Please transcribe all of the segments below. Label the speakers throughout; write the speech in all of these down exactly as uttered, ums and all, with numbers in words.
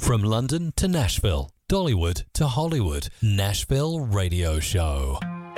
Speaker 1: From London to Nashville, Dollywood to Hollywood, Nashville Radio Show.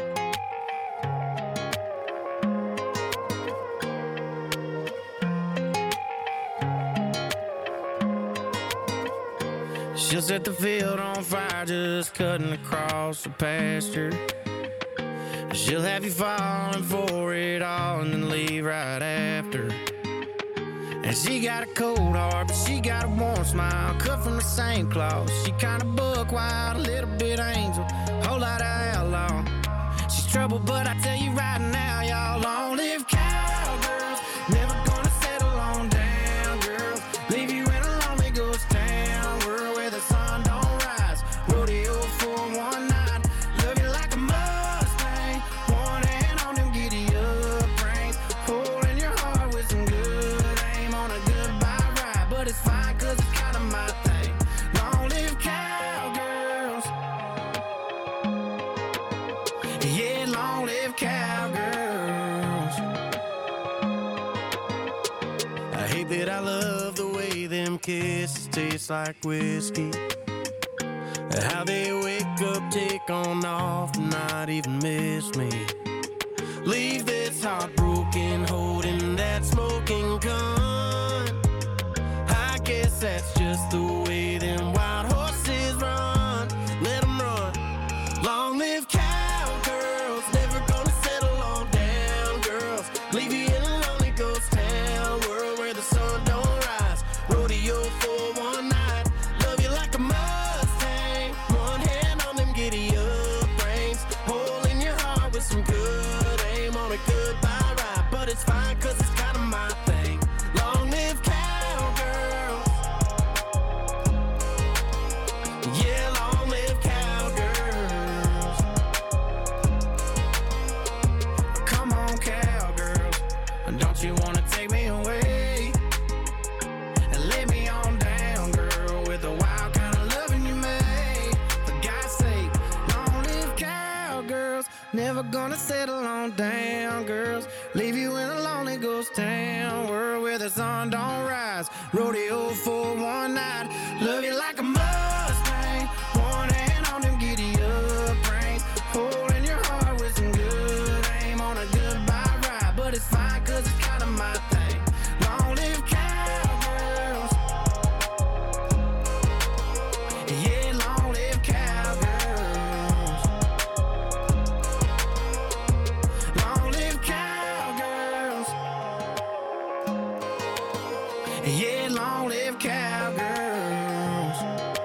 Speaker 2: She'll set the field on fire just cutting across the pasture. She'll have you falling for it all and then leave right after. And she got a cold heart, but she got a warm smile, cut from the same cloth. She kinda buck wild, a little bit angel, whole lot of outlaw. She's trouble, but I tell you right now, y'all, long live cowgirls. Never gonna settle on down, girls. Leave you in a lonely ghost town, world where the sun don't rise. Rodeo for one night, love you like a Mustang. One hand on them giddy up reins, holding your heart with some good aim on a goodbye ride. But it's fine, cause it's kinda my thing. Long live cowgirls. Yeah, long live cowgirls. I hate that I love the way them kisses taste like whiskey. How they wake up, take on off, and not even miss me. Leave this heart broken, holding that smoking gun. I guess that's just the way them wild horses run. Let them run. Long live cowgirls, never gonna settle on down, girls. Leave you in a lonely ghost town, world where the sun don't rise. Rodeo for one night, love you like a Mustang. One hand on them giddy up reins, holding your heart with some good aim on a goodbye ride. But it's fine, cause it's kinda my thing. Long live cowgirls. Yeah, long live cowgirls. Come on, cowgirls, don't you wanna take me away and lay me on down, girl, with the wild kind of loving you made. For God's sake, long live cowgirls. Never gonna settle on down, girls. Leave you in a lonely ghost town, world where the sun don't rise. Rodeo for one night, love you like a Mustang. One hand on them giddy up reins, holding your heart with some good aim on a goodbye ride. But it's fine, cause it's kinda my thing. Long live cowgirls. Yeah, long live cowgirls. Long live cowgirls. Yeah, long live cowgirls.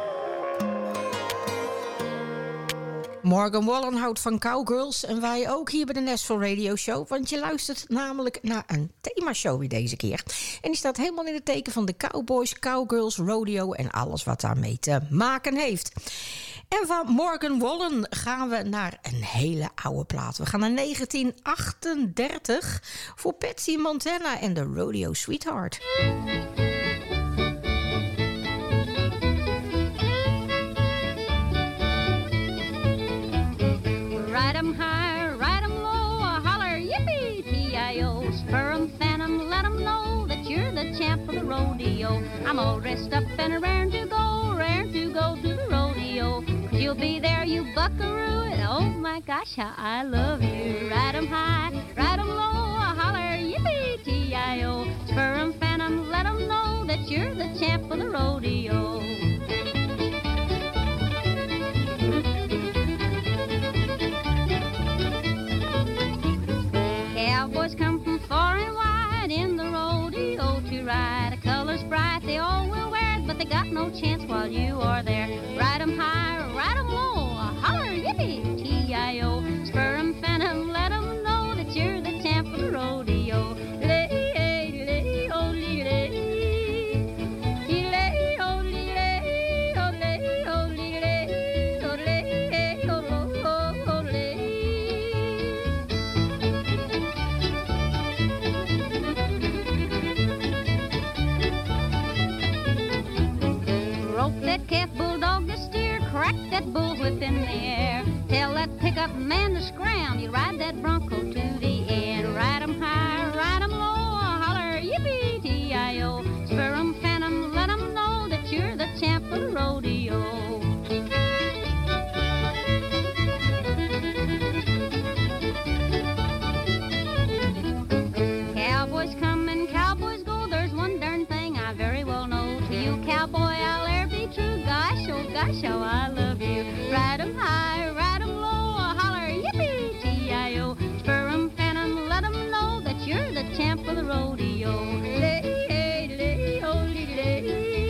Speaker 3: Morgan Wallen houdt van cowgirls en wij ook hier bij de Nashville Radio Show. Want je luistert namelijk naar een themashow weer deze keer. En die staat helemaal in het teken van de cowboys, cowgirls, rodeo en alles wat daarmee te maken heeft. En van Morgan Wallen gaan we naar een hele oude plaat. We gaan naar negentien achtendertig voor Patsy Montana en de Rodeo Sweetheart.
Speaker 4: Ride 'em high, ride 'em low, holler yippee T I O. Spur 'em, fan 'em, let 'em know that you're the champ of the rodeo. I'm all dressed up and raring to go, raring to go to the rodeo. 'Cause you'll be there, you buckaroo, and oh my gosh, how I love you. Ride 'em high, ride 'em low, holler yippee T I O. Spur 'em, fan 'em, let 'em know that you're the champ of the rodeo. Cowboys come from far and wide in the rodeo to ride. The colors bright, they all will wear it, but they got no chance while you are there. Ride 'em high, ride 'em low, holler yippee T I O. Spur 'em, fan 'em, let 'em know that you're the champ of the rodeo. Calf bulldog to steer, crack that bullwhip in the air. Tell that pickup man to scram, you ride that bronco to the end. Ride 'em high, ride 'em low, holler yippee T I O. Spur 'em, fan 'em, let 'em know that you're the champ of the road. gosh, how I love you. Ride 'em high, ride 'em low, holler, yippee, T I O. Spur 'em, fan 'em, let 'em know that you're the champ of the rodeo. Lay, lay, lay, oh, lay, lay,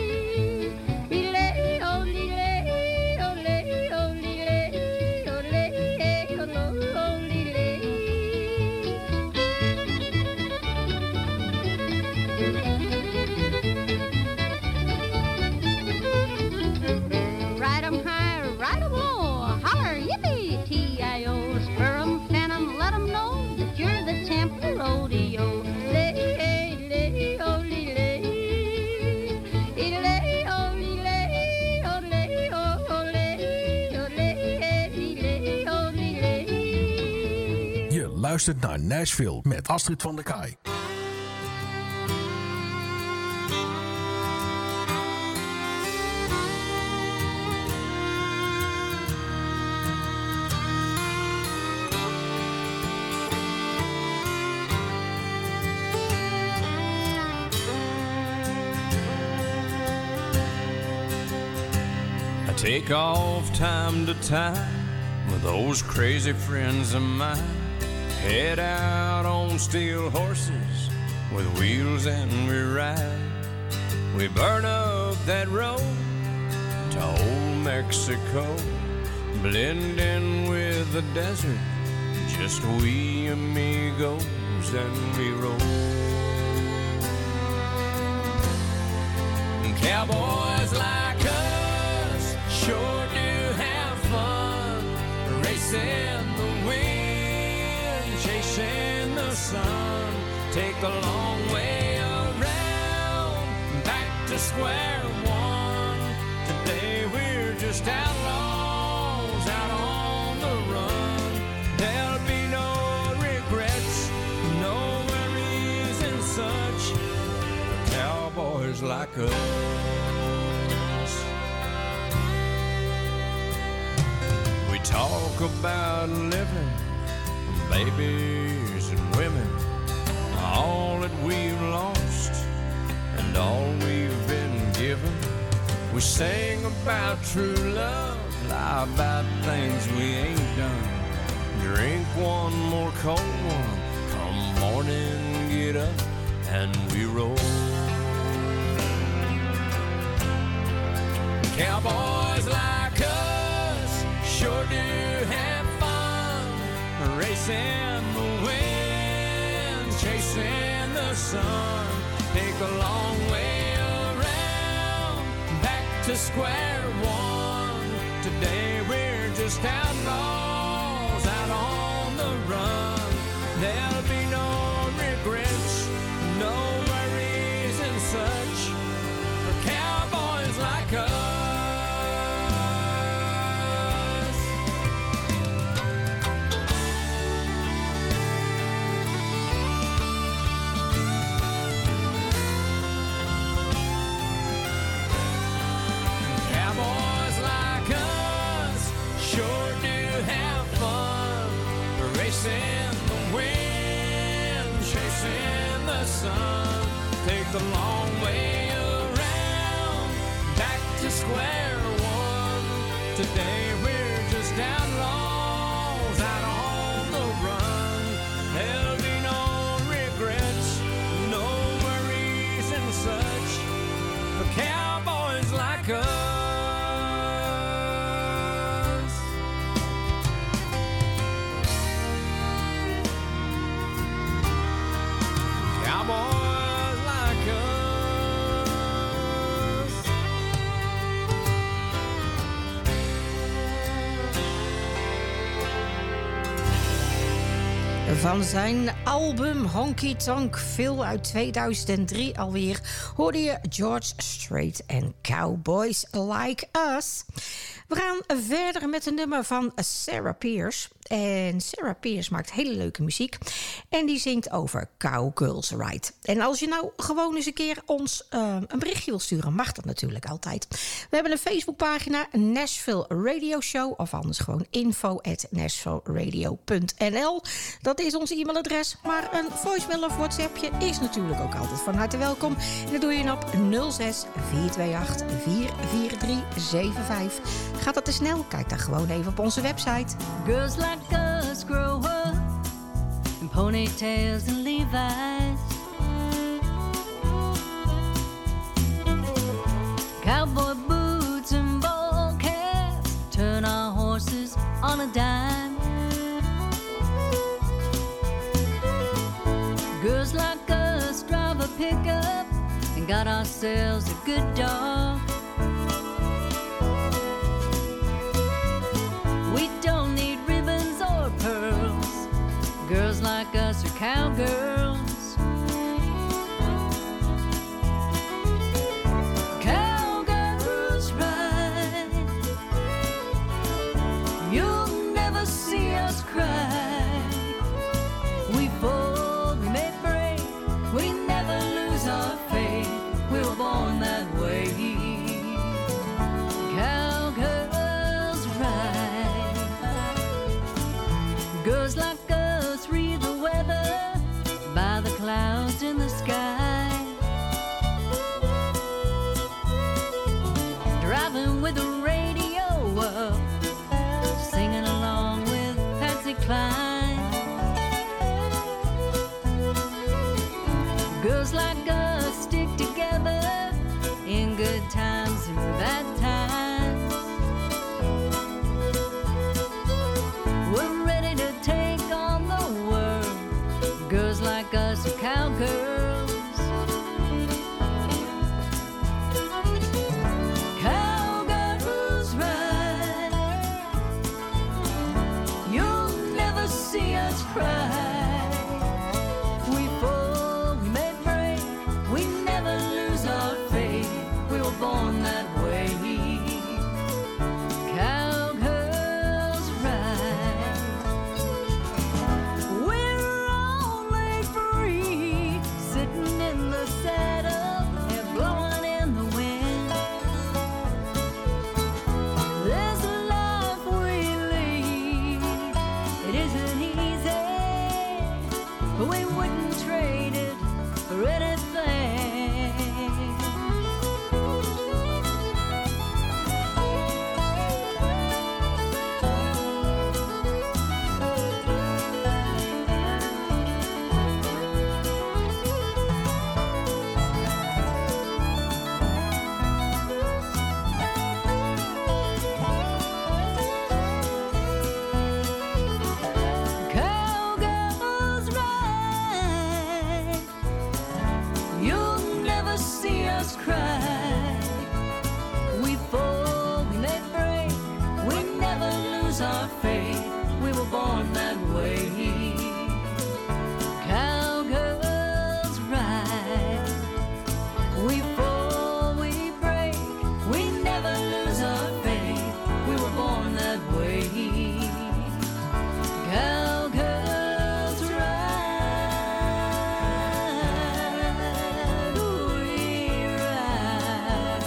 Speaker 4: lay, oh, lay, lay, oh, lay, oh, lay, oh, lay, oh, oh, lay. Ride 'em high, ride 'em low, holler, yippee, T I O. Spur 'em, fan 'em, let 'em know that you're the champ of the rodeo. Lay, lay, oh, lay, lay, lay, oh, lay, oh, lay, oh, lay, oh, lay, oh, lay.
Speaker 5: Je luistert naar Nashville met Astrid van der Kaai.
Speaker 2: Take off time to time with those crazy friends of mine. Head out on steel horses with wheels and we ride. We burn up that road to old Mexico, blend in with the desert, just we amigos and we roll. Cowboys like us sure do have fun, racing the wind, chasing the sun. Take the long way around, back to square one. Today we're just outlaws out on the run. There'll be no regrets, no worries and such, for cowboys like us. Talk about living, babies and women, all that we've lost and all we've been given. We sing about true love, lie about things we ain't done. Drink one more cold one, come morning, get up and we roll. Cowboys like us sure do have fun, racing the wind, chasing the sun. Take a long way around, back to square one. Today we're just outlaws out on the run. There'll be no regrets, no worries and such, for cowboys like us. Racing the wind, chasing the sun. Take the long way around, back to square one. Today we're just outlaws out on the run. There'll be no regrets, no worries and such, for cowboys like us. Cowboys like us.
Speaker 3: Van zijn album Honky Tonk Phil uit tweeduizend drie alweer hoorde je George Strait en Cowboys Like Us. We gaan verder met een nummer van Sarah Pierce. En Sarah Pierce maakt hele leuke muziek. En die zingt over Cowgirls Ride. En als je nou gewoon eens een keer ons uh, een berichtje wil sturen, mag dat natuurlijk altijd. We hebben een Facebookpagina, Nashville Radio Show. Of anders gewoon info at nashville radio punt n l. Dat is ons e-mailadres. Maar een voicemail of WhatsAppje is natuurlijk ook altijd van harte welkom. En dat doe je op nul zes vier twee acht vier vier drie zeven vijf. Gaat dat te snel? Kijk dan gewoon even op onze website.
Speaker 6: Girls like us grow up in ponytails and Levi's. Cowboy boots and ball caps turn our horses on a dime. Girls like us drive a pickup and got ourselves a good dog. We don't need ribbons or pearls. Girls like us are cowgirls. Cowgirls ride. You'll never see us cry. We fall, we may break, we never lose our faith. We were born that way. Cowgirls ride. Girls like us read the weather by the clouds in the sky. Driving with the radio up, singing along with Patsy Cline. Girls like us stick together in good times and bad times. We're ready to take on the world. Girls like us are cowgirls. Cowgirls ride. You'll never see us cry. We fall, we may break, we never lose our faith. We were born that way. Cowgirls ride. We're only free, sitting in the saddle and blowing in the wind. This life we lead, it isn't easy, but we wouldn't trade it for anything. Cowgirls ride. You'll never see us cry. We fall, we may break, we never lose our faith. We were born that way. Cowgirls ride. We fall, we break, we never lose our faith. We were born that way. Cowgirls ride. We ride.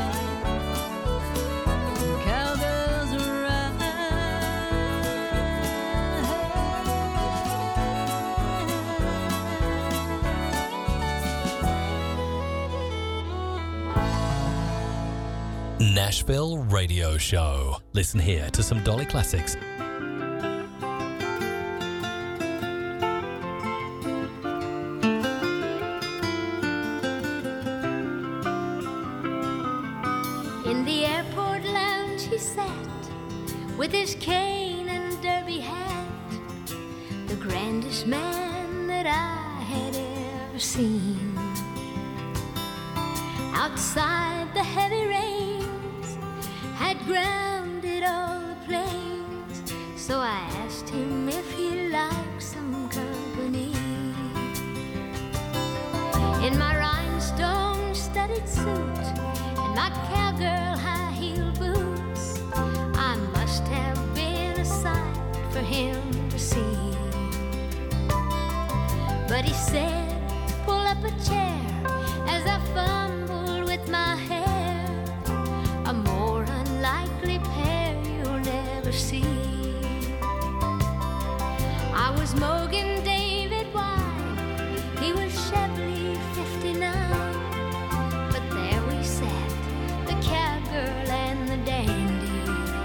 Speaker 6: Cowgirls ride.
Speaker 1: Nashville Radio Show. Listen here to some Dolly classics.
Speaker 7: In the airport lounge he sat with his cane and derby hat, the grandest man that I had ever seen. Outside the heavy rains had grounded all the planes, so I asked him if he liked some company. In my rhinestone studded suit and my cowgirl high heel boots, I must have been a sight for him ever see. I was Mogan David White, he was Chevy fifty-nine, but there we sat, the cowgirl and the dandy.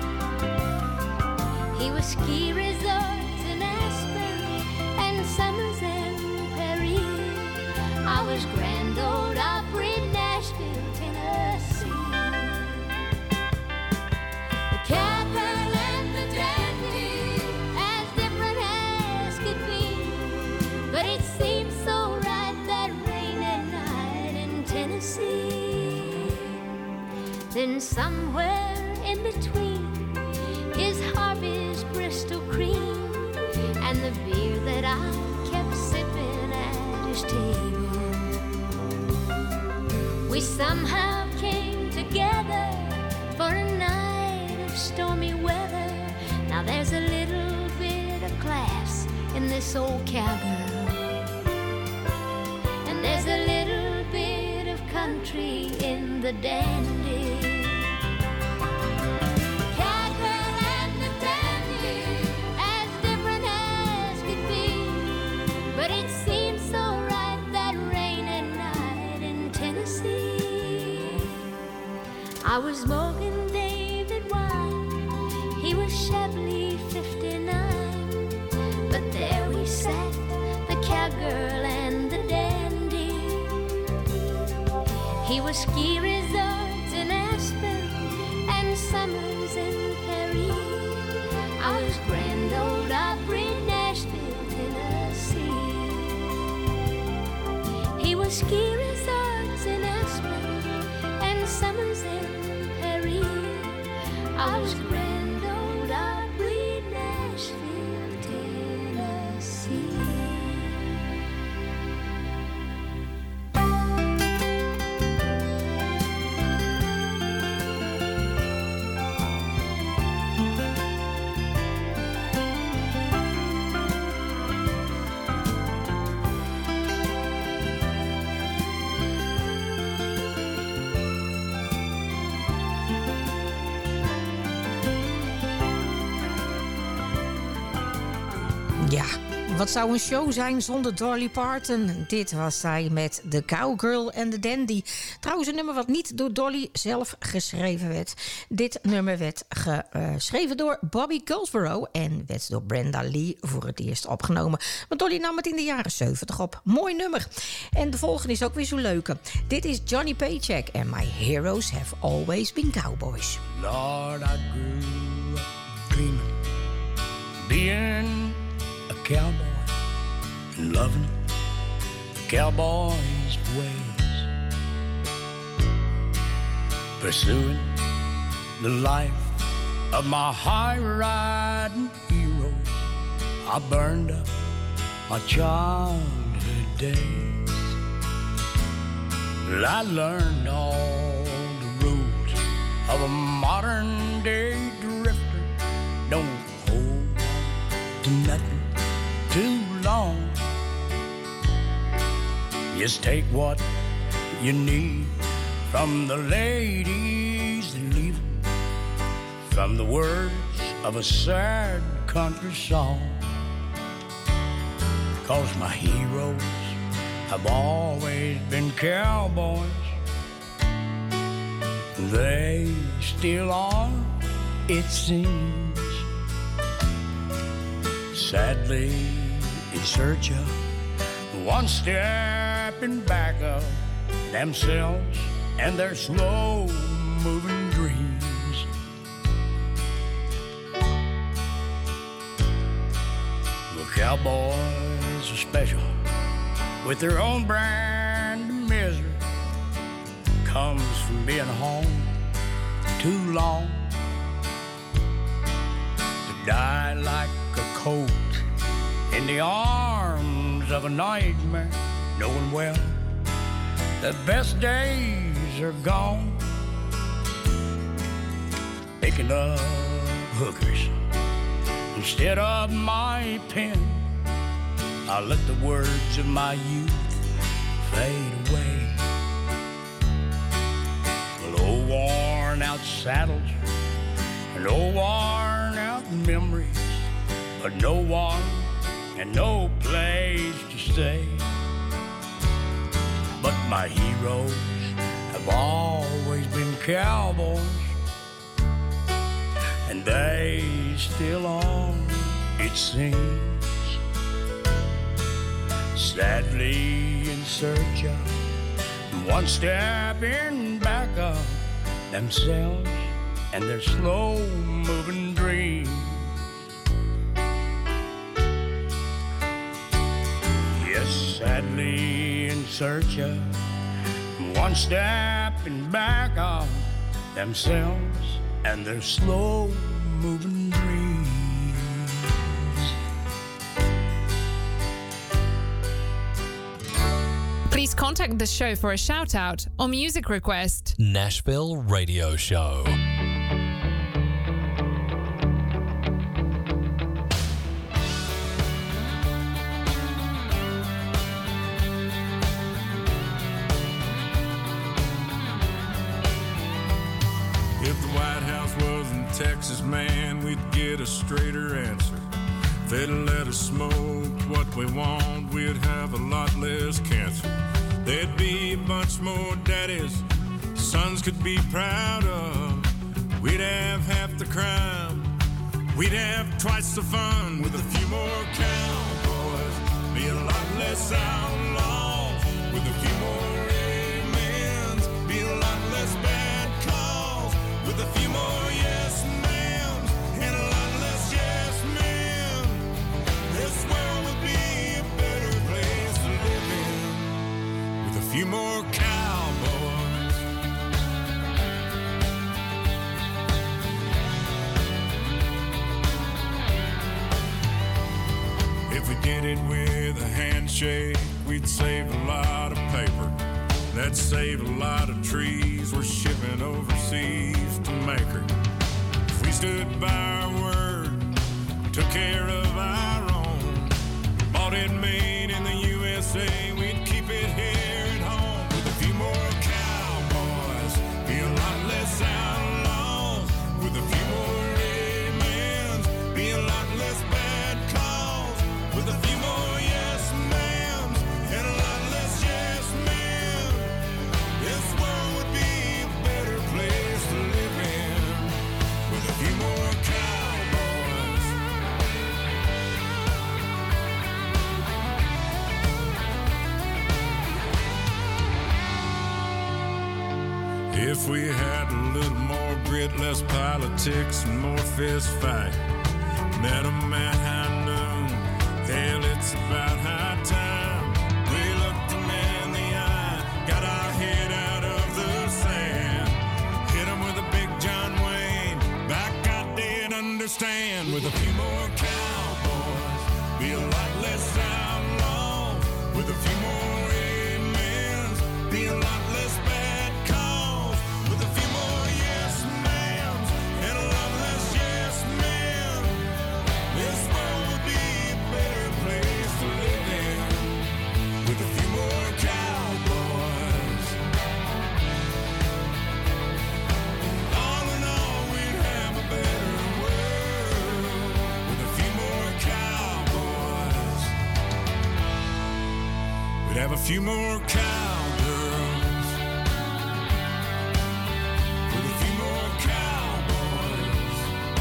Speaker 7: He was ski resorts in Aspen and Summers and Paris. I was Grand Ole Opry, Nashville, Tennessee. The cowgirl and the dandy, as different as could be, but it seemed so right that rainy night in Tennessee. Then somewhere in between is Harvey's Bristol Cream and the beer that I kept sipping at his table. We somehow came together for a night of stormy weather. Now there's a little bit of class in this old cowgirl, and there's a little bit of country in the dandy. Cowgirl and the dandy, as different as could be, but it seems so right that rainy night in Tennessee. I was Morgan David White, he was Chevy fifty-nine, but there we sat, the cowgirl and the dandy. He was ski resorts in Aspen and Summers in Paris. I was Grand Ole Opry, Nashville, Tennessee. He was ski resorts in Aspen and Summers in Paris. I was Grand Ole Opry, Nashville, Tennessee.
Speaker 3: Ja, wat zou een show zijn zonder Dolly Parton? Dit was zij met The Cowgirl and the Dandy. Trouwens een nummer wat niet door Dolly zelf geschreven werd. Dit nummer werd geschreven door Bobby Goldsboro en werd door Brenda Lee voor het eerst opgenomen. Want Dolly nam het in de jaren zeventig op. Mooi nummer. En de volgende is ook weer zo leuke. Dit is Johnny Paycheck en My Heroes Have Always Been Cowboys.
Speaker 8: Lord, I grew up dreaming, being a cowboy and loving the cowboy's ways, pursuing the life of my high-riding heroes. I burned up my childhood days, but I learned all the rules of a modern-day drifter. Don't hold to nothing too long. Just take what you need from the ladies that leave, from the words of a sad country song. 'Cause my heroes have always been cowboys, they still are, it seems. Sadly in search of one step in back of themselves and their slow-moving dreams. The cowboys are special with their own brand of misery. Comes from being home too long to die like a colt in the arms of a nightmare, knowing well the best days are gone. Picking up hookers instead of my pen, I let the words of my youth fade away. Well, old worn out saddles and old worn out got memories, but no one and no place to stay. But my heroes have always been cowboys, and they still are, it seems. Sadly in search of one step in back of themselves and their slow-moving dreams. Yes, sadly in search of one step in back of themselves and their slow-moving dreams.
Speaker 9: Please contact the show for a shout-out or music request.
Speaker 1: Nashville Radio Show.
Speaker 10: If the White House was in Texas, man, we'd get a straighter answer. If they'd let us smoke what we want, we'd have a lot less cancer. There'd be a bunch more daddies sons could be proud of. We'd have half the crime, we'd have twice the fun. With a few more cowboys, be a lot less outlaws. With a few more amens, be a lot less bad calls. With a few more yes ma'ams and a lot less yes men, this world would be a better place to live in. With a few more cowboys. If we did it with a handshake, we'd save a lot of paper. That'd save a lot of trees we're shipping overseas to make her. If we stood by our word, took care of our own, bought it made in the U S A, we'd keep it here at home. With a few more cowboys, be a lot less outlaws. With a few more amens, be a lot less bad calls. With a few more yes ma'ams and a lot less yes men, this world would be a better place to live in. With a few more cowboys. If we had a little more grit, less politics and more fist fight. Met a man high noon, hell, it's about high time. We looked a man in the eye, got our head out of the sand. Hit him with a big John Wayne, back I did understand. With a few more cowboys, be a lot less outlaw. With a few more amens, be a lot less bad calls. With a few more yes ma'ams and a lot less yes men, this world would be a better place to live in. With a few more cowboys. All in all, we'd have a better world. With a few more cowboys. We'd have a few more cowgirls. With a few more cowboys.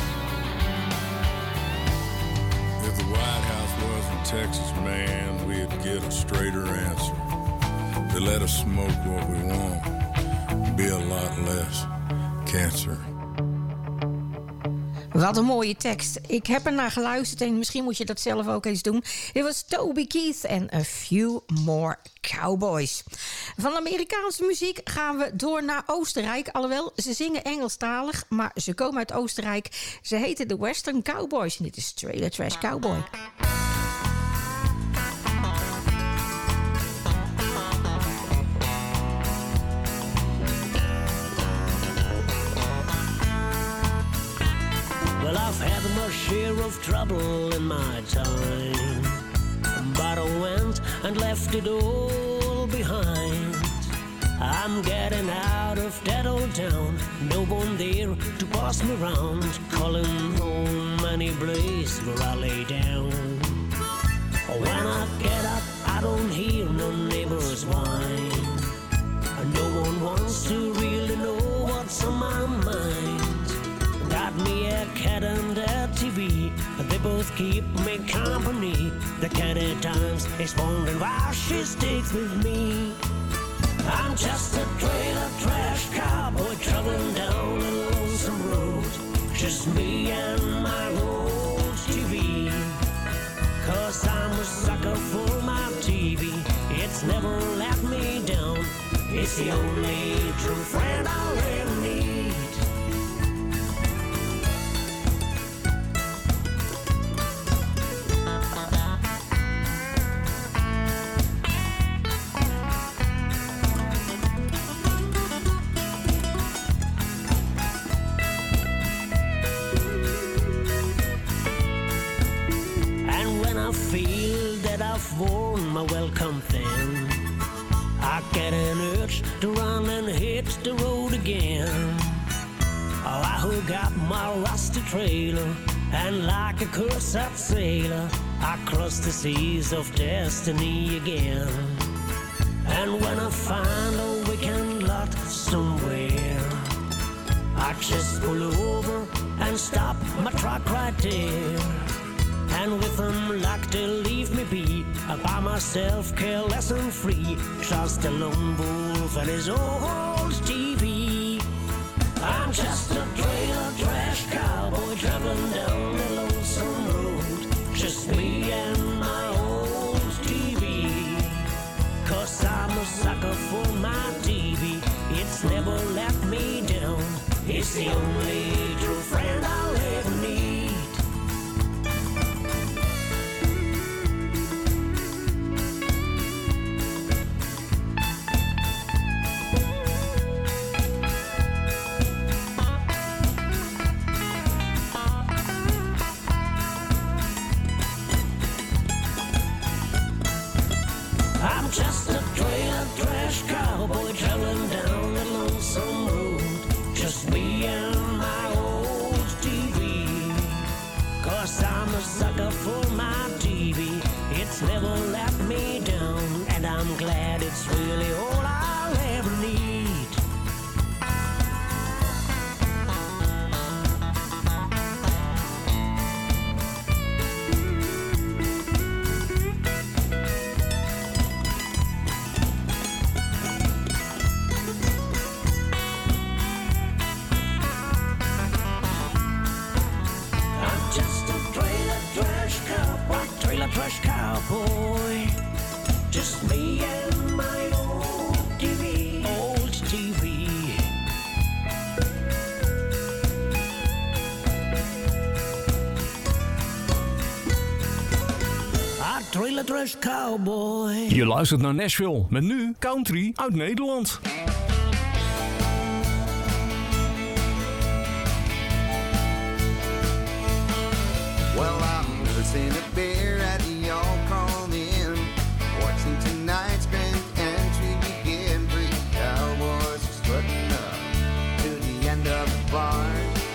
Speaker 10: If the White House was in Texas, man, we'd get a straighter answer. They let us smoke what we want, be a lot less cancer.
Speaker 3: Wat een mooie tekst. Ik heb er naar geluisterd en misschien moet je dat zelf ook eens doen. Dit was Toby Keith en A Few More Cowboys. Van Amerikaanse muziek gaan we door naar Oostenrijk. Alhoewel, ze zingen Engelstalig, maar ze komen uit Oostenrijk. Ze heten de Western Cowboys en dit is Trailer Trash Cowboy.
Speaker 11: Well, I've had my share of trouble in my time, but I went and left it all behind. I I'm getting out of that old town. No one there to boss me around. Calling home any place where I lay down. When I get up, I don't hear no neighbors whine. No one wants to really know what's on my mind. Got me a cat and a T V, they both keep me company. The cat at times is wondering why she sticks with me. I'm just a trailer trash cowboy traveling down a lonesome road. Just me and my old T V. Cause I'm a sucker for my T V. It's never let me down. It's the only true friend I'll ever need. Feel that I've worn my welcome thin, I get an urge to run and hit the road again. Oh, I hook up my rusty trailer, and like a cursed sailor, I cross the seas of destiny again. And when I find a weekend lot somewhere, I just pull over and stop my truck right there. And with them luck to leave me be, I by myself, careless and free, just a lone wolf and his old T V. I'm just a trailer trash cowboy traveling down the lonesome road. Just me and my old T V. Cause I'm a sucker for my T V. It's never let me down. It's the only true friend I'll ever need. Just a trailer trash cowboy traveling down the lonesome road. Just me and my old T V. Cause I'm a sucker for my T V. It's never let me down. And I'm glad it's really all I'll ever need. Trash cowboy, just me and my old T V, old T V. A trailer trash cowboy.
Speaker 12: Je luistert naar Nashville met nu country uit Nederland.
Speaker 13: Well, I'm nursing a bear at the all called in, watching tonight's grand entry begin. Three cowboys are strutting up to the end of the bar,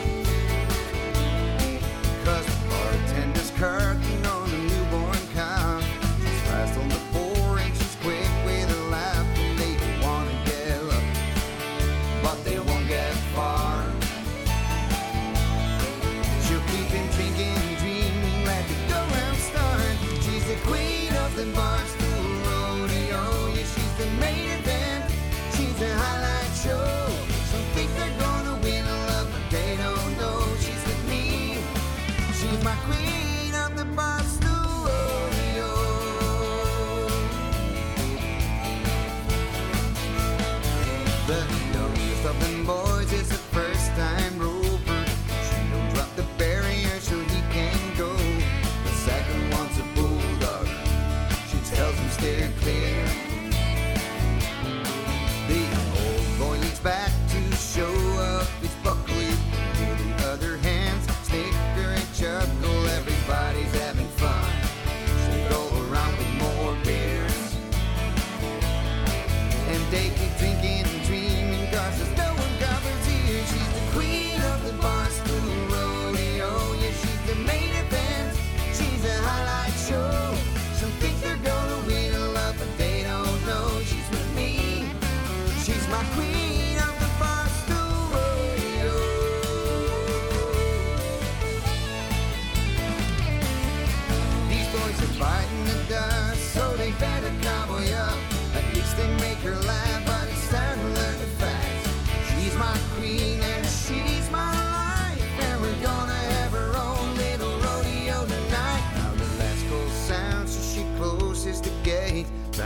Speaker 13: cause the bartender's curtain on the newborn cow just fast on the four inches quick with a laugh. And they wanna get up, but they won't get far. She'll keep him drinking, dreaming, let it go and start.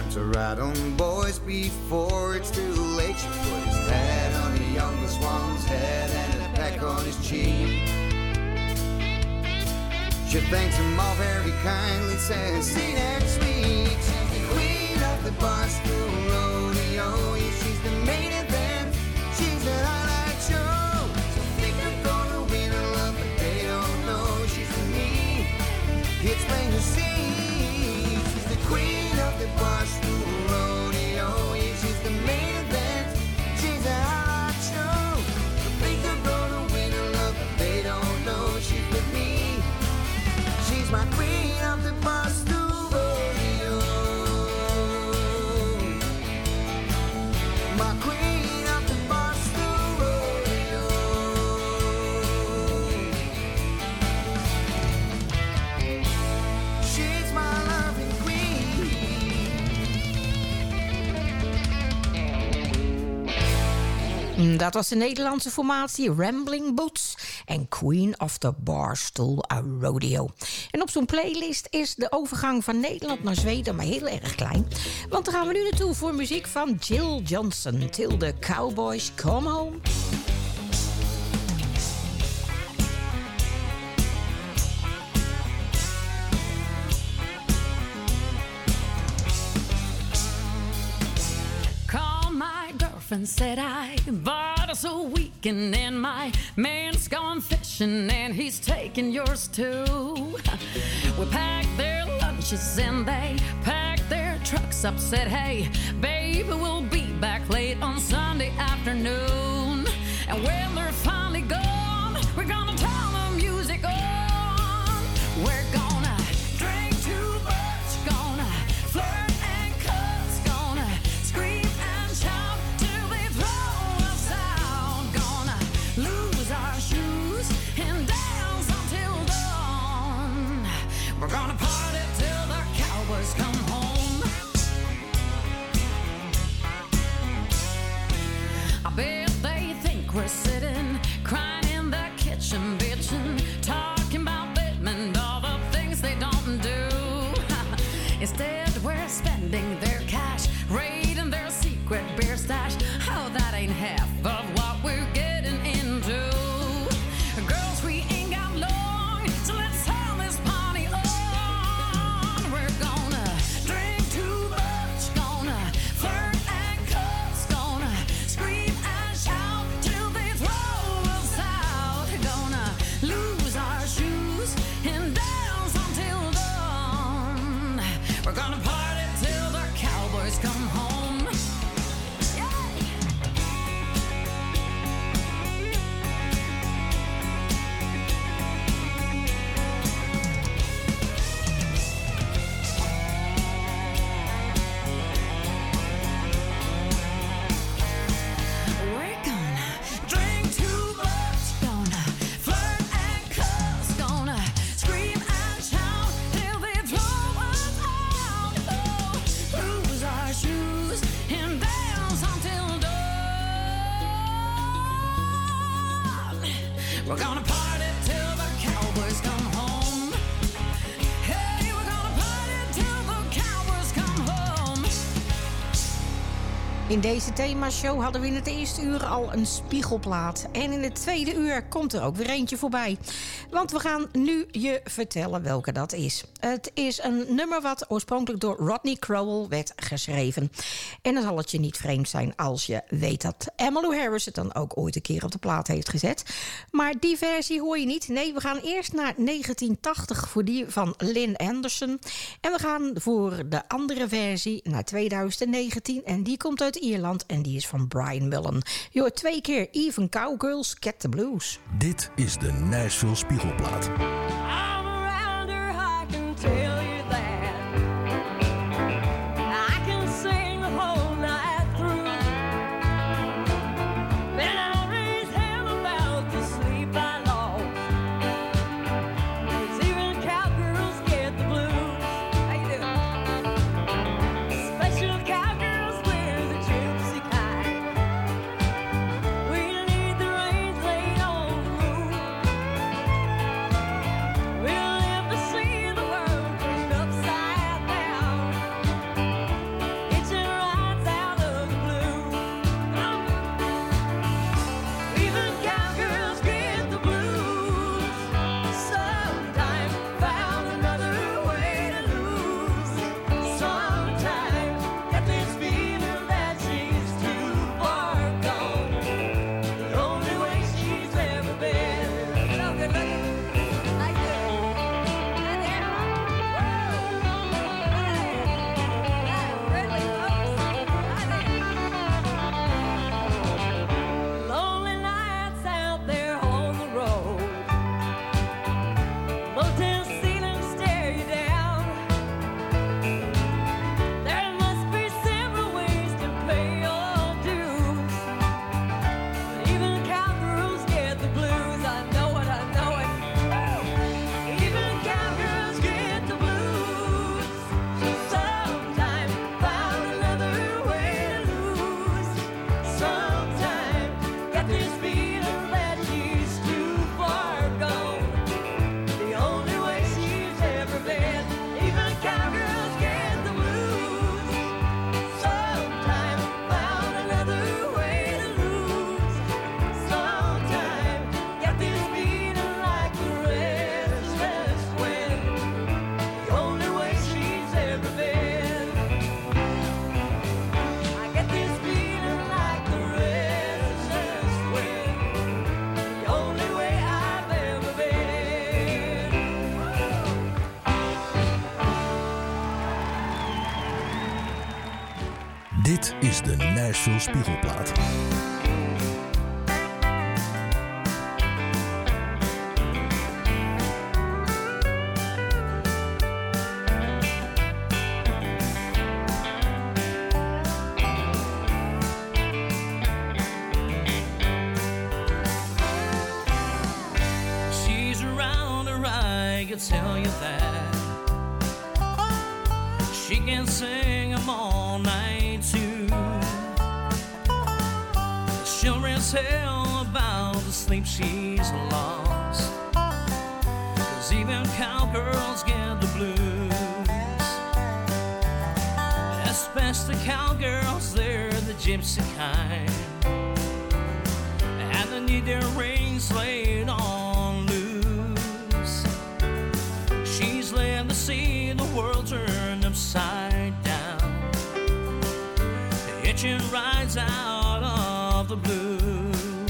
Speaker 13: Time to ride on, boys, before it's too late. She put his hat on the youngest one's head and a peck on his cheek. She thanks him all very kindly, says, see you next week. She's the queen of the Barstool Rodeo. Yeah, she's the main event. She's the highlight show. So think they're gonna win her love, but they don't know. She's with me. It's plain to see. She's the queen of the Barstool Rodeo. Yeah, she's the main event. She's the highlight show. So think they're gonna win her love, but they don't know. She's with me. She's my queen of the Barstool Rodeo. My queen of the Barstool Rodeo. She's my loving
Speaker 3: queen. Dat was de Nederlandse formatie Rambling Boots en Queen of the Barstool Rodeo. En op zo'n playlist is de overgang van Nederland naar Zweden maar heel erg klein. Want daar gaan we nu naartoe voor muziek van Jill Johnson. Till the Cowboys Come Home.
Speaker 14: And said I bought us a weekend and my man's gone fishing and he's taking yours too. We packed their lunches and they packed their trucks up. Said, hey, baby, we'll be back late on Sunday afternoon. And when they're finally gone, we're gonna turn the music on. We're gonna drink too much, gonna flirt and cuss, gonna scream and shout. We're gonna party till the cowboys come home. I bet they think we're sitting, crying in the kitchen, bitching, talking about them and all the things they don't do. Instead, we're spending their cash, raiding their secret beer stash. Oh, that ain't half of what we're getting into. Girls, we ain't got long, so let's turn this party on. We're gonna drink too much, gonna flirt and cuss, gonna scream and shout till they throw us out. Gonna lose our shoes and dance until dawn. We're gonna party till the cowboys come home. We're gonna party till the cowboys come home. Hey, we're gonna party till the cowboys come home.
Speaker 3: In deze themashow hadden we in het eerste uur al een spiegelplaat. En in het tweede uur komt er ook weer eentje voorbij. Want we gaan nu je vertellen welke dat is. Het is een nummer wat oorspronkelijk door Rodney Crowell werd geschreven. En dan zal het je niet vreemd zijn als je weet dat Emmylou Harris het dan ook ooit een keer op de plaat heeft gezet. Maar die versie hoor je niet. Nee, we gaan eerst naar negentien tachtig voor die van Lynn Anderson. En we gaan voor de andere versie naar twintig negentien. En die komt uit Ierland en die is van Brian Mullen. Je hoort twee keer Even Cowgirls Get the Blues.
Speaker 5: Dit is de Nashville Spiegelplaat.
Speaker 6: I'm around her, I can tell you that. I can sing the whole night through. Then I'll raise hell about the sleep I lost. 'Cause even cowgirls get the blues. How you doing? Special cowgirls wear the gypsy kind. We need the reins laid on the moon.
Speaker 5: Dit is de Nashville Spiegelplaat.
Speaker 15: Tell you that she can sing them all night too. She'll tell about the sleep she's lost, 'cause even cowgirls get the blues. Especially cowgirls, they're the gypsy kind, and they need their rings laid on loose. She's lived to see the world turn upside down, hitching rides out of the blue.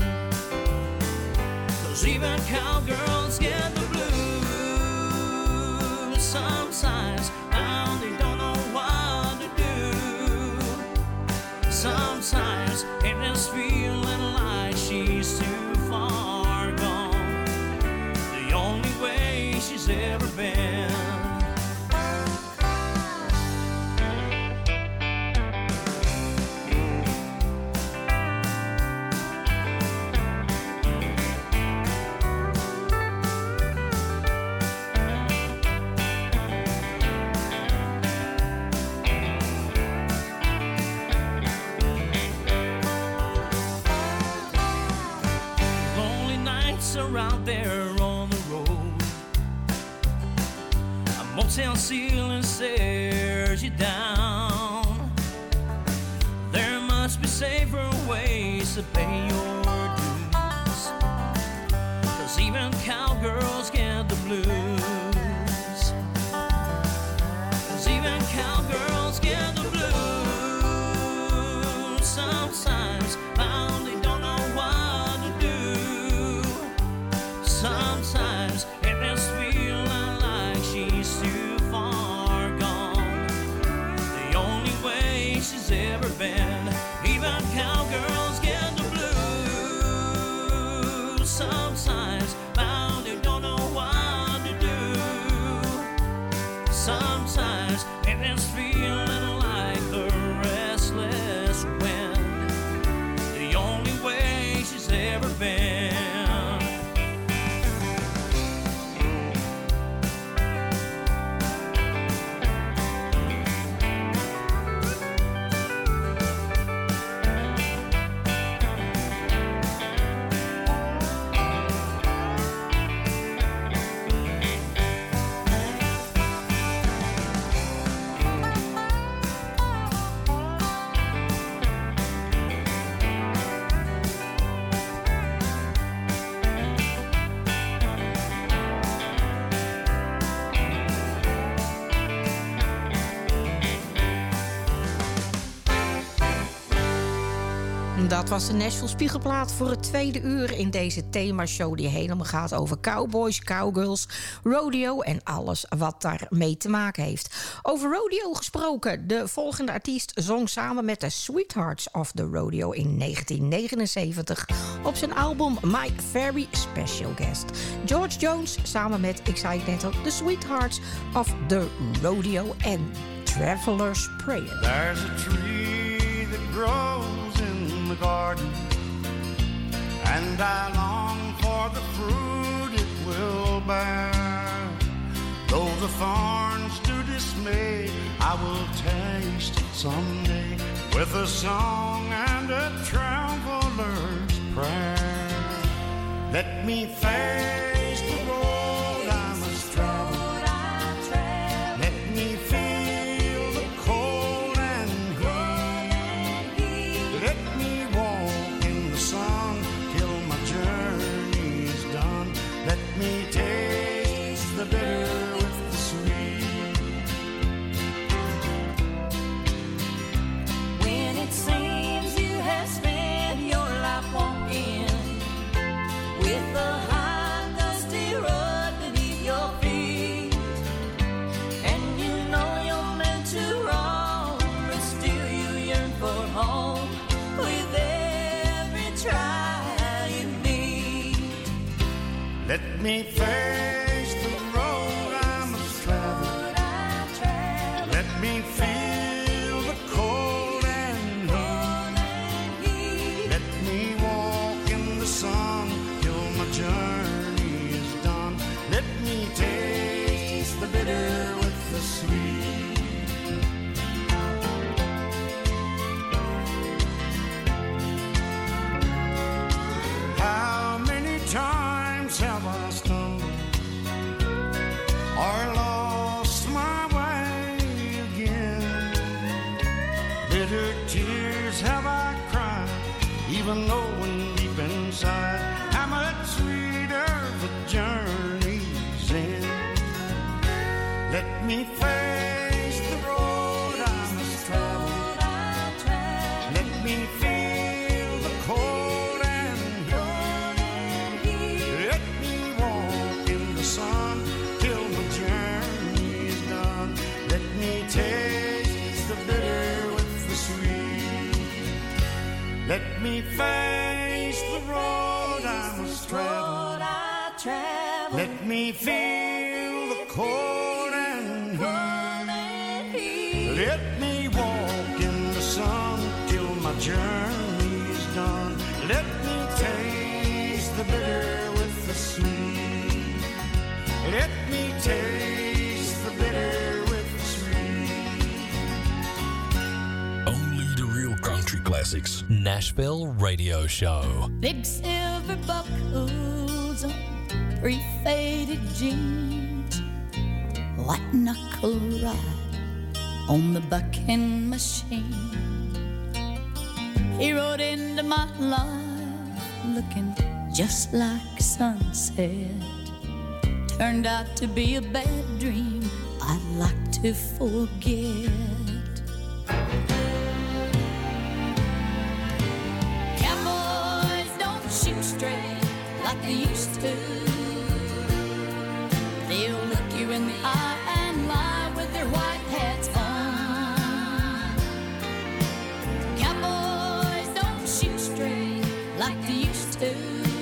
Speaker 15: 'Cause even cowgirls get the blues sometimes, and they don't know what to do. Sometimes it is feeling like she's too far gone, the only way she's ever been. Lonely nights are out there on the road. A motel ceiling stares you down. There must be safer ways to pay your dues, 'cause even cowgirls get the blues. 'Cause even cowgirls get the blues sometimes, found they don't know what to do. Sometimes it is feeling like she's too far gone, the only way she's ever been. Even cowgirls get the blues sometimes, found they don't know what to do. Sometimes it is feeling like the restless wind, the only way she's ever been.
Speaker 3: Dat was de Nashville Spiegelplaat voor het tweede uur in deze themashow die helemaal gaat over cowboys, cowgirls, rodeo en alles wat daarmee te maken heeft. Over rodeo gesproken, de volgende artiest zong samen met de Sweethearts of the Rodeo in negentien negenenzeventig op zijn album My Very Special Guest. George Jones samen met, ik zei het net al, de Sweethearts of the Rodeo en Traveler's Prayer.
Speaker 2: There's a tree that grows in the garden, and I long for the fruit it will bear. Though the thorns do dismay, I will taste it someday with a song and a traveler's prayer. Let me face the road I must travel. Let me feel the cold and heat. Let me walk in the sun till my journey's done. Let me taste the bitter with the sweet.
Speaker 6: When it seems you have spent your life walking with the high dusty road beneath your feet, and you know you're meant to roam, but still you yearn for
Speaker 2: Let me face the road I must travel. Let me feel the cold and heat. Let me walk in the sun till my journey is done. Let me taste the bitter with the sweet. How many times have I stumbled or lost my way again? Bitter tears have I cried, even knowing deep inside how much sweeter the journey's end. Let me face the road I must travel. Let me feel the cold and heat. Let me walk in the sun till my journey is done. Let me taste the bitter with the sweet. Let me face the road I must travel. Let me feel the cold and heat. Let me walk in the sun till my journey is done. Let me taste the bitter with the sweet. Let me taste the bitter with the sweet.
Speaker 1: Only the real country classics. Nashville Radio Show.
Speaker 6: Big silver buckles on three faded jeans, white knuckle ride on the bucking machine. He rode into my life looking just like sunset. Turned out to be a bad dream I'd like to forget. Cowboys don't shoot straight like they used to. They'll look you in the eye and lie with their white hats on. Cowboys don't shoot straight like they used to.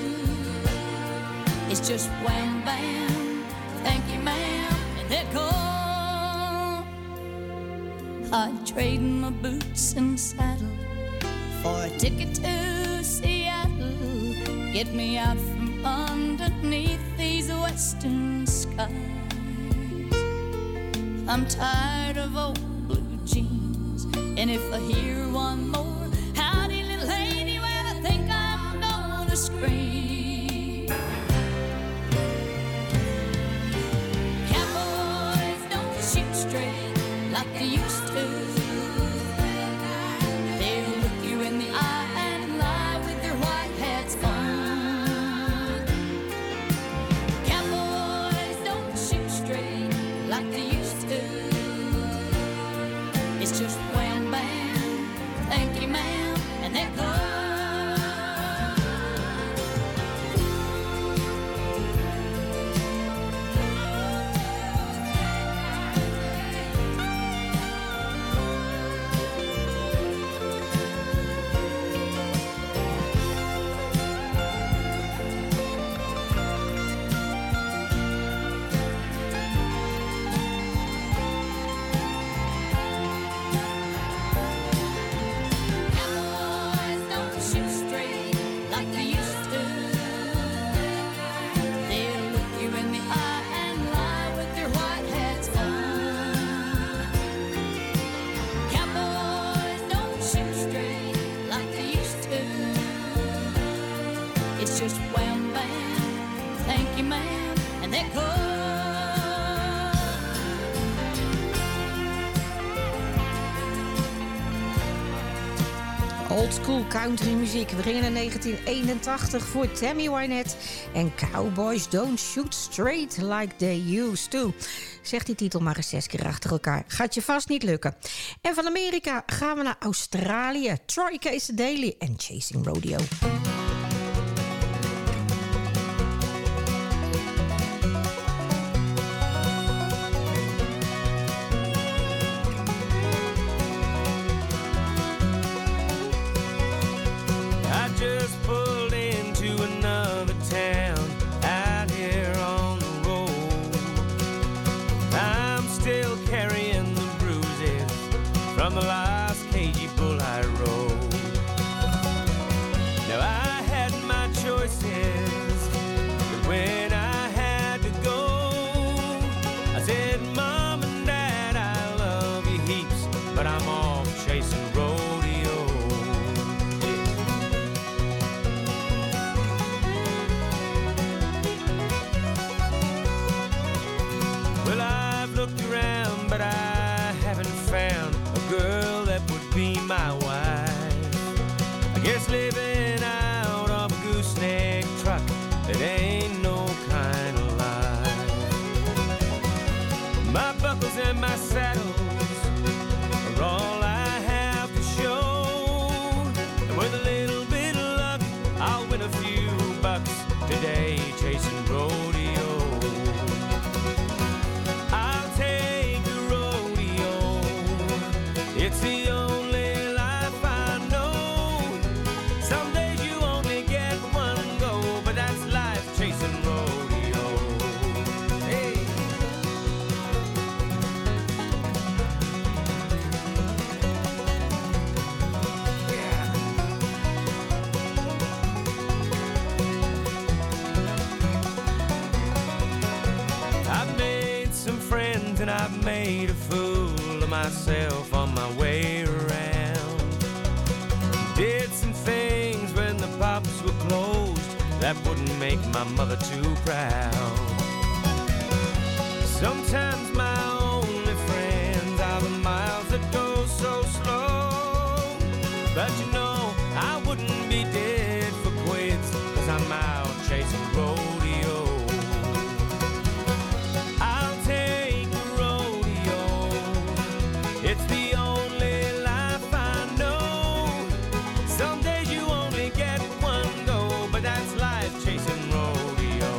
Speaker 6: It's just wham bam, thank you ma'am, and they're gone. I'd trade my boots and saddle for a ticket to Seattle. Get me out from underneath these western skies. I'm tired of old blue jeans, and if I hear one more, howdy little lady, well I think I'm gonna scream. Cowboys don't shoot straight like they used to. They'll look you in the eye and lie with their white hats on. Cowboys don't shoot straight like they used to. It's just wham bam, thank you ma'am, and they're gone. Cowboys don't shoot straight like they used to. They'll look you in the eye and lie with their white hats on. Cowboys don't shoot straight like they used to. It's just wham bam, thank you ma'am, and they're gone.
Speaker 3: Old school country muziek. We gingen naar negentien eenentachtig voor Tammy Wynette en Cowboys Don't Shoot Straight Like They Used To. Zeg die titel maar eens zes keer achter elkaar. Gaat je vast niet lukken. En van Amerika gaan we naar Australië. Troy Case Daly en Chasing Rodeo.
Speaker 2: I just pulled into another town out here chasing rodeo. I'll take the rodeo. It's the only life I know. Some days you only get one go, but that's life chasing rodeo. Hey. I've made some friends and I've made a fool of myself on my way around. Did some things when the pubs were closed that wouldn't make my mother too proud. Sometimes my only friends are the miles that go so slow. But you know I wouldn't be dead for quits, 'cause I'm out chasing rodeo. I'll take the rodeo. It's the only life I know. Some days you only get one go, but that's life chasing rodeo.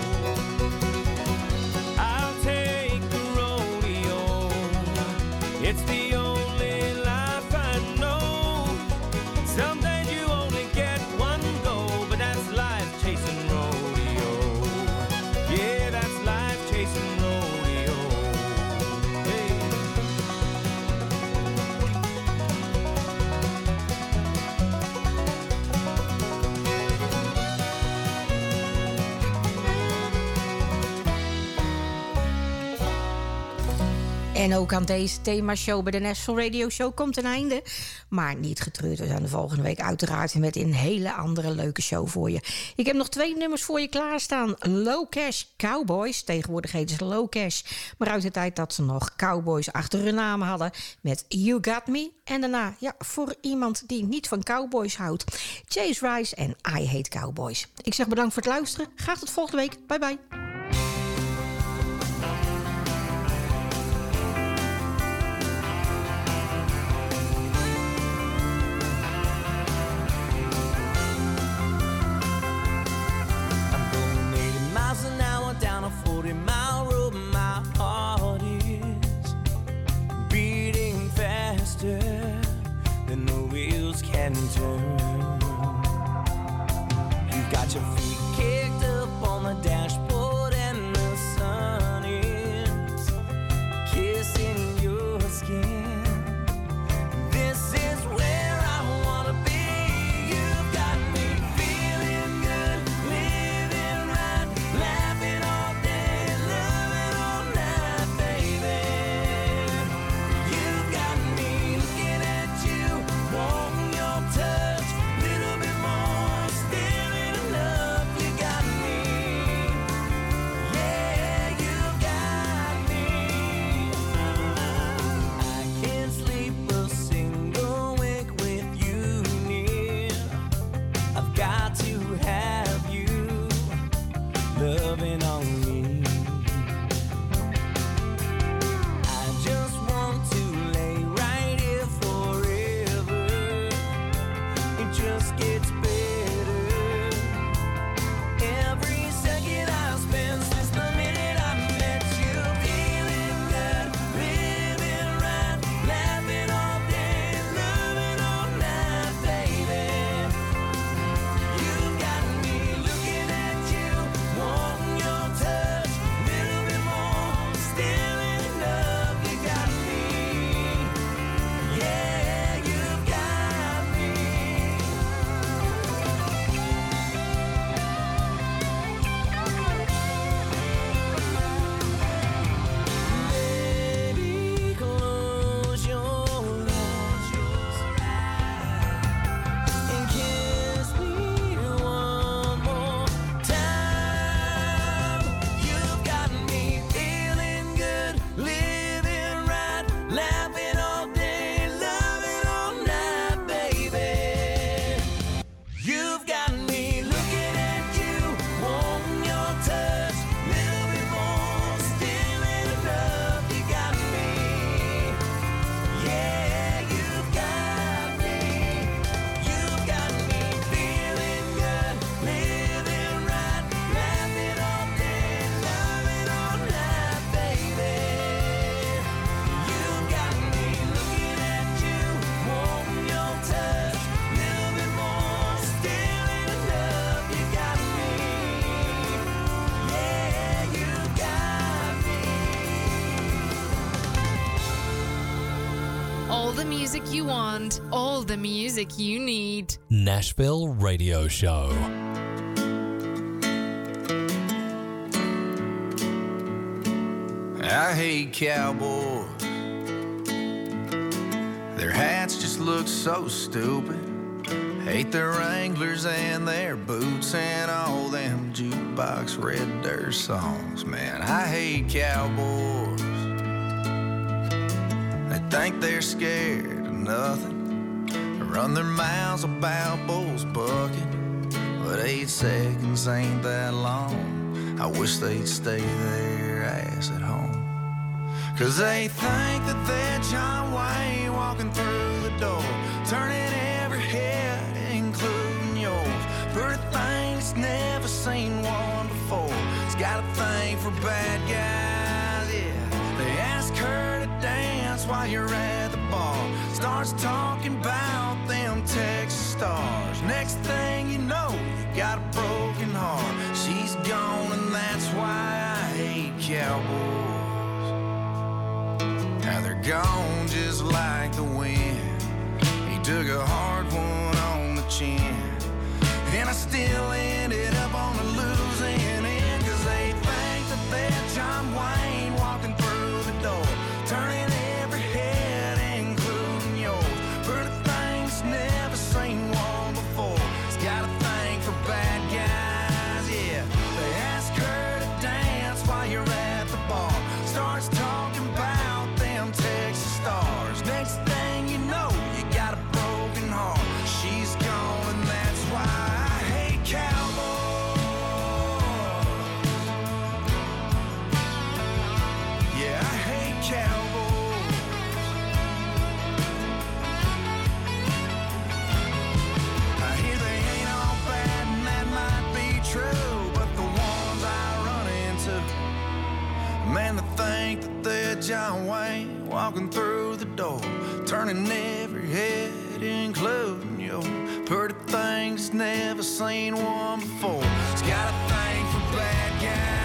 Speaker 2: I'll take the rodeo. It's the only life I know. Some days you only get one go, but that's life chasing rodeo. Yeah, that's life chasing rodeo. Hey.
Speaker 3: En ook aan deze themashow bij de Nashville Radio Show komt een einde. Maar niet getreurd, we zijn de volgende week uiteraard met een hele andere leuke show voor je. Ik heb nog twee nummers voor je klaarstaan. Low Cash Cowboys, tegenwoordig heten ze Low Cash. Maar uit de tijd dat ze nog Cowboys achter hun naam hadden met You Got Me. En daarna, ja, voor iemand die niet van Cowboys houdt, Chase Rice en I Hate Cowboys. Ik zeg bedankt voor het luisteren. Graag tot volgende week. Bye bye.
Speaker 2: Miles an hour down a forty mile road, my heart is beating faster than the wheels can turn. You've got your feet kicked up on the dashboard and the sun is kissing your skin. This is where I wanna be. You've got me feeling good, living right, laughing all day
Speaker 9: All the music you want, all the music you need.
Speaker 1: Nashville Radio Show.
Speaker 16: I hate cowboys. Their hats just look so stupid. Hate their Wranglers and their boots and all them jukebox red dirt songs. Man, I hate cowboys. They think they're scared of nothing. They run their mouths about bulls bucking, but eight seconds ain't that long. I wish they'd stay their ass at home. Cause they think that they're John Wayne walking through the door, turning every head, including yours. Pretty thing's never seen one before. It's got a thing for bad guys, yeah. They ask her to dance while you're at the bar. Starts talking about them Texas stars. Next thing you know, you got a broken heart. She's gone and that's why I hate cowboys. Now they're gone just like the wind. He took a hard one on the chin, and I still ended up on the losing end. Cause they think that they're John Wayne walking through the door, turning every head, including yours. Pretty things never seen one before. It's got a thing for bad guys, yeah. They ask her to dance while you're at the bar. Starts talking about them Texas stars. Next thing you know, you got a broken heart. She's gone and that's why I hate cowboys. Yeah, I hate cowboys. I hear they ain't all bad and that might be true, but the ones I run into, man, they think that they're John Wayne walking through the door, turning every head, including your pretty things never seen one before. It's got a thing for bad guys.